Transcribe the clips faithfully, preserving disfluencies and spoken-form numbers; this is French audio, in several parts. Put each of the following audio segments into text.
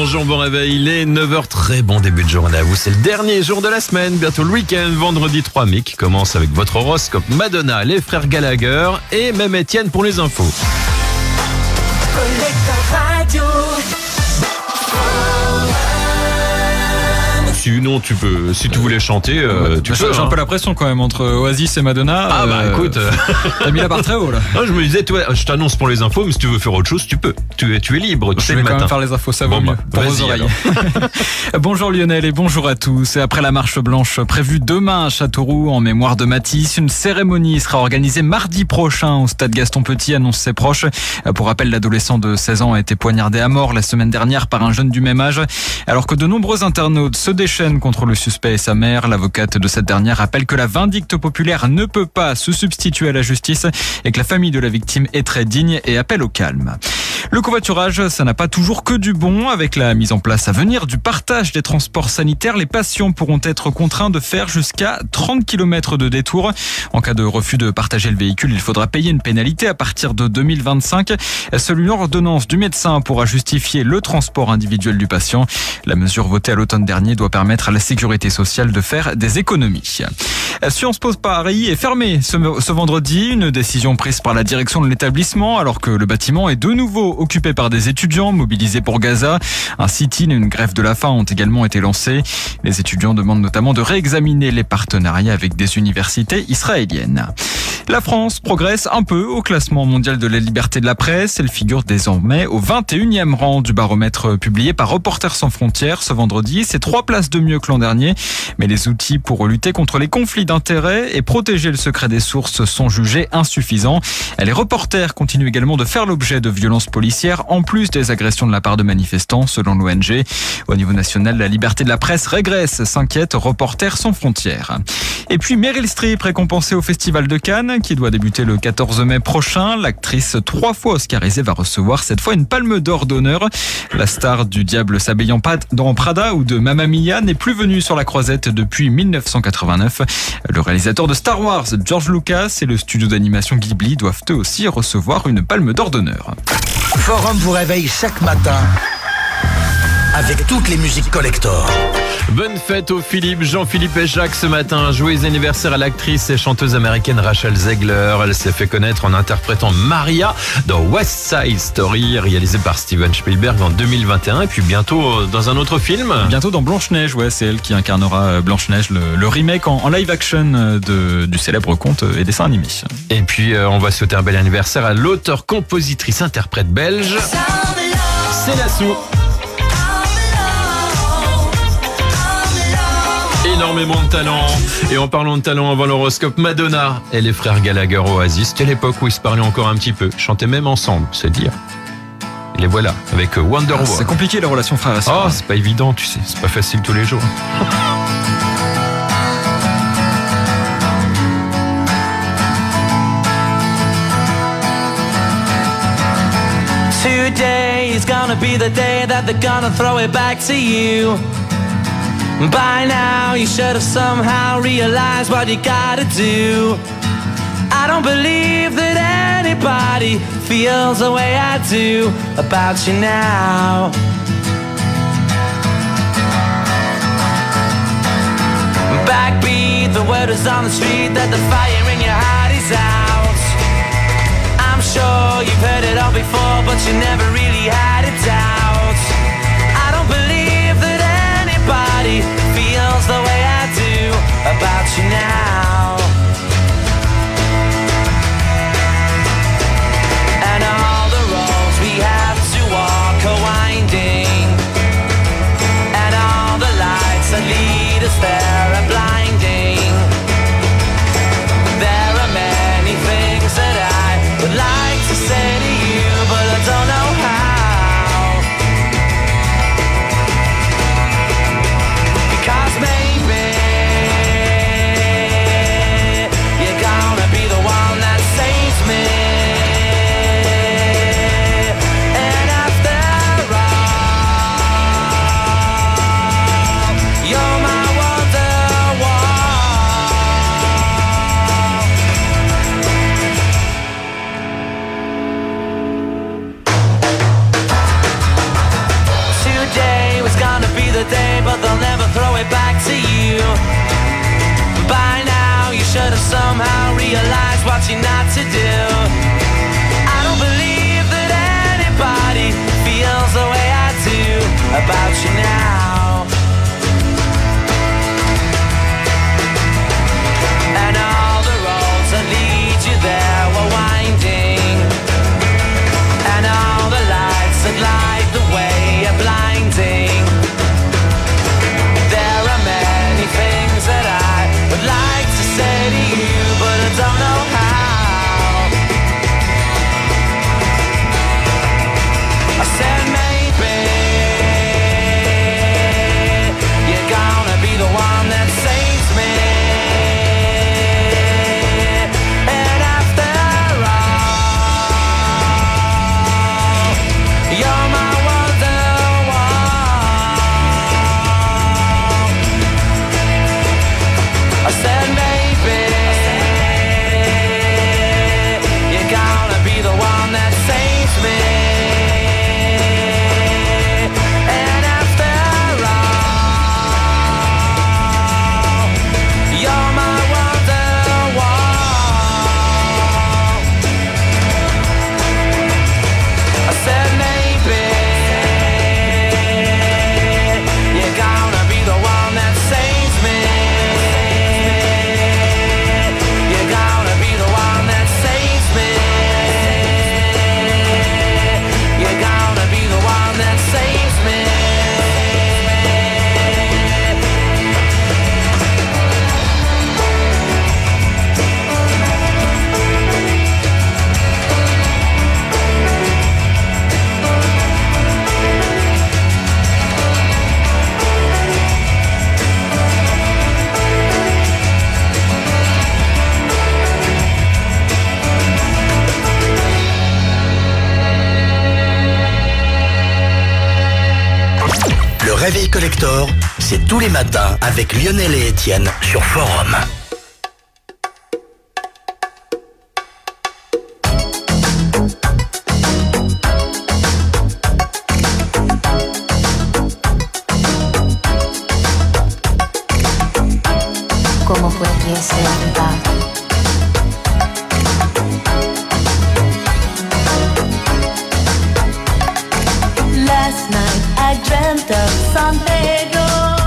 Bonjour, bon réveil, il est neuf heures, très bon début de journée à vous. C'est le dernier jour de la semaine, bientôt le week-end, vendredi trois mai, qui commence avec votre horoscope Madonna, les frères Gallagher et même Étienne pour les infos. Sinon, tu peux, si tu voulais chanter, euh, tu bah, peux. J'ai hein. un peu la pression quand même entre Oasis et Madonna. Ah bah euh, écoute, t'as mis la barre très haut là. Ah, je me disais, toi, je t'annonce pour les infos, mais si tu veux faire autre chose, tu peux. Tu es, tu es libre, tu Je sais vais le quand matin. même faire les infos, ça vaut Bon, mieux bah, pour vos vas-y, oreilles. Bonjour Lionel et bonjour à tous. Et après la marche blanche prévue demain à Châteauroux en mémoire de Matisse, une cérémonie sera organisée mardi prochain au stade Gaston Petit, annonce ses proches. Pour rappel, l'adolescent de seize ans a été poignardé à mort la semaine dernière par un jeune du même âge. Alors que de nombreux internautes se déchaînent contre le suspect et sa mère, l'avocate de cette dernière rappelle que la vindicte populaire ne peut pas se substituer à la justice et que la famille de la victime est très digne et appelle au calme. Le covoiturage, ça n'a pas toujours que du bon. Avec la mise en place à venir du partage des transports sanitaires, les patients pourront être contraints de faire jusqu'à trente kilomètres de détour. En cas de refus de partager le véhicule, il faudra payer une pénalité à partir de deux mille vingt-cinq. Seule une ordonnance du médecin pourra justifier le transport individuel du patient. La mesure votée à l'automne dernier doit permettre à la sécurité sociale de faire des économies. Sciences Po Paris est fermée ce, ce vendredi, une décision prise par la direction de l'établissement alors que le bâtiment est de nouveau occupé par des étudiants mobilisés pour Gaza. Un sit-in et une grève de la faim ont également été lancés. Les étudiants demandent notamment de réexaminer les partenariats avec des universités israéliennes. La France progresse un peu au classement mondial de la liberté de la presse. Elle figure désormais au vingt et unième rang du baromètre publié par Reporters sans frontières ce vendredi. C'est trois places de mieux que l'an dernier. Mais les outils pour lutter contre les conflits d'intérêts et protéger le secret des sources sont jugés insuffisants. Les reporters continuent également de faire l'objet de violences policières en plus des agressions de la part de manifestants, selon l'O N G. Au niveau national, la liberté de la presse régresse, s'inquiète Reporters sans frontières. Et puis Meryl Streep récompensée au Festival de Cannes, qui doit débuter le quatorze mai prochain. L'actrice trois fois oscarisée va recevoir cette fois une palme d'or d'honneur. La star du Diable s'habillant dans Prada ou de Mamma Mia n'est plus venue sur la croisette depuis mille neuf cent quatre-vingt-neuf. Le réalisateur de Star Wars, George Lucas, et le studio d'animation Ghibli doivent eux aussi recevoir une palme d'or d'honneur. Forum vous réveille chaque matin avec toutes les musiques collector. Bonne fête aux Philippe, Jean-Philippe et Jacques ce matin. Joyeux anniversaire à l'actrice et chanteuse américaine Rachel Zegler. Elle s'est fait connaître en interprétant Maria dans West Side Story, réalisé par Steven Spielberg en deux mille vingt et un. Et puis bientôt dans un autre film. Bientôt dans Blanche-Neige, ouais, c'est elle qui incarnera Blanche-Neige, le, le remake en, en live action de, du célèbre conte et dessin animé. Et puis euh, on va souhaiter un bel anniversaire à l'auteur, compositrice, interprète belge, c'est Lassou. Énormément de talent. Et en parlant de talent, avant l'horoscope, Madonna et les frères Gallagher Oasis. C'était l'époque où ils se parlaient encore un petit peu. Chantaient même ensemble, c'est dire. Et les voilà, avec Wonderwall. C'est compliqué les relations frères et sœurs. Oh, c'est pas évident, tu sais. C'est pas facile tous les jours. Today is gonna be the day that they're gonna throw it back to you. By now you should have somehow realized what you gotta do. I don't believe that anybody feels the way I do about you now. Backbeat, the word is on the street that the fire in your heart is out. I'm sure you've heard it all before, but you never really had a doubt. I don't believe that anybody feels the way I do about you now. And all the roads we have to walk are winding, and all the lights that lead us there are blinding. There are many things that I would like to say to you, but I don't know how. Because maybe By now you should have somehow realized what you're not to do. I don't believe that anybody feels the way I do about you now. And all the roads that lead you there were winding, and all the lights that light the way are blinding. There are many things that I would like to say to you, but I don't know how. I said maybe you're gonna be the one that saves me. And after all, you're my wonderwall. I said maybe you're gonna be the one that saves me. And after all, you're my wonderwall. I said maybe you're gonna be the one that saves me. You're gonna be the one that saves me. You're gonna be the one that saves me. Le Réveil Collector, c'est tous les matins avec Lionel et Étienne sur Forum. ¿Cómo pudiese olvidar? Last night I dreamt of San Pedro,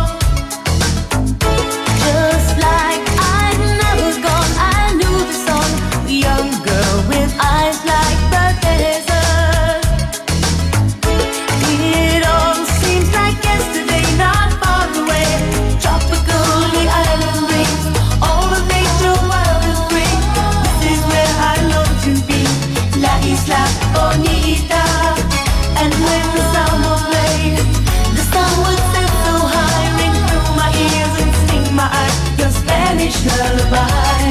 just like I'd never gone. I knew the song, a young girl with eyes like the desert. It all seems like yesterday, not far away. Tropical, the island breeze, all of nature wild and free. This is where I long to be, La Isla Bonita. And when the summer played, the sun would set so high, ring through my ears and sting my eyes, your Spanish lullaby.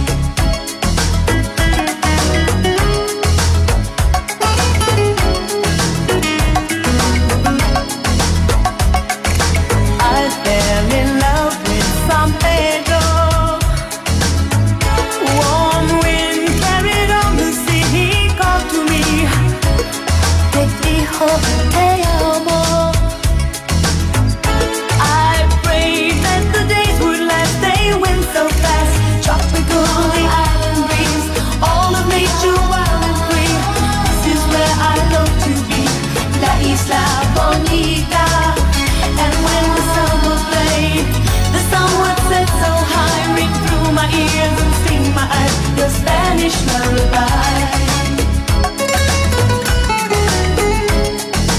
I fell in love with San Pedro. Warm wind carried on the sea, he called to me. Te dijo te amo. I prayed that the days would last, they went so fast. Tropical, the island breeze, all of nature wild and free. This is where I long to be, La Isla Bonita. And when the summer played, the sun would set so high, ring through my ears and sting my eyes, your Spanish lullaby.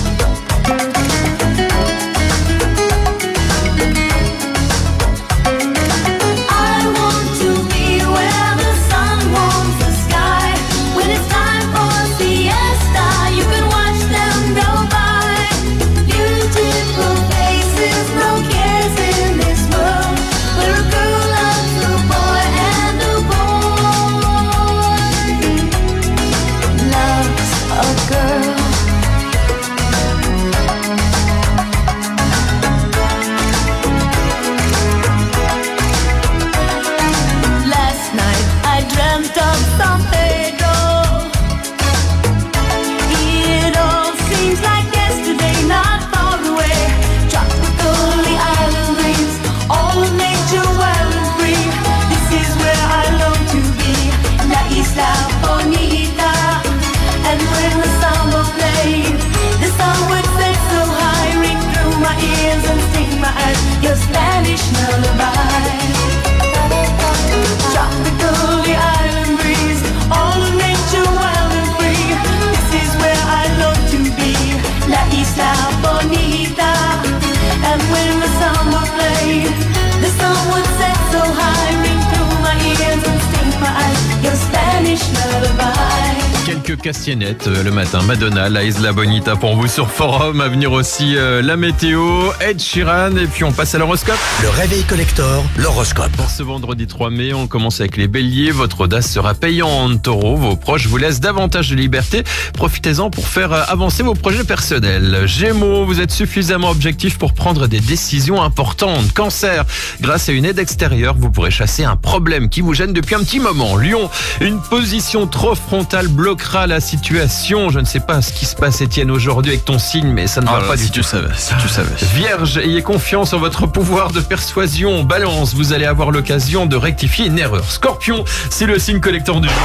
que Castiennette euh, le matin. Madonna, La Isla Bonita pour vous sur Forum. À venir aussi euh, la météo, Ed Sheeran. Et puis on passe à l'horoscope. Le réveil collector, l'horoscope. Pour ce vendredi trois mai, on commence avec les béliers. Votre audace sera payante. Taureau, vos proches vous laissent davantage de liberté. Profitez-en pour faire euh, avancer vos projets personnels. Gémeaux, vous êtes suffisamment objectif pour prendre des décisions importantes. Cancer, grâce à une aide extérieure, vous pourrez chasser un problème qui vous gêne depuis un petit moment. Lion, une position trop frontale bloquera la situation. Je ne sais pas ce qui se passe, Étienne, aujourd'hui avec ton signe, mais ça ne va Oh là, pas si du tu tout. savais, si tu savais. Vierge, ayez confiance en votre pouvoir de persuasion. Balance, vous allez avoir l'occasion de rectifier une erreur. Scorpion, c'est le signe collector du jour.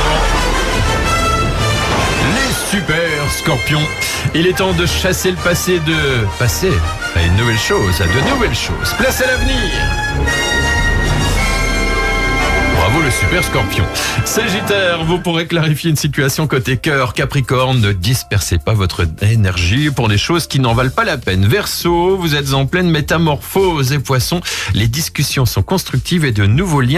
Les super scorpions. Il est temps de chasser le passé, de passer à une nouvelle chose, à de nouvelles choses. Place à l'avenir. Bravo le super scorpion. Sagittaire, vous pourrez clarifier une situation côté cœur. Capricorne, ne dispersez pas votre énergie pour des choses qui n'en valent pas la peine. Verseau, vous êtes en pleine métamorphose. Et Poisson, les discussions sont constructives et de nouveaux liens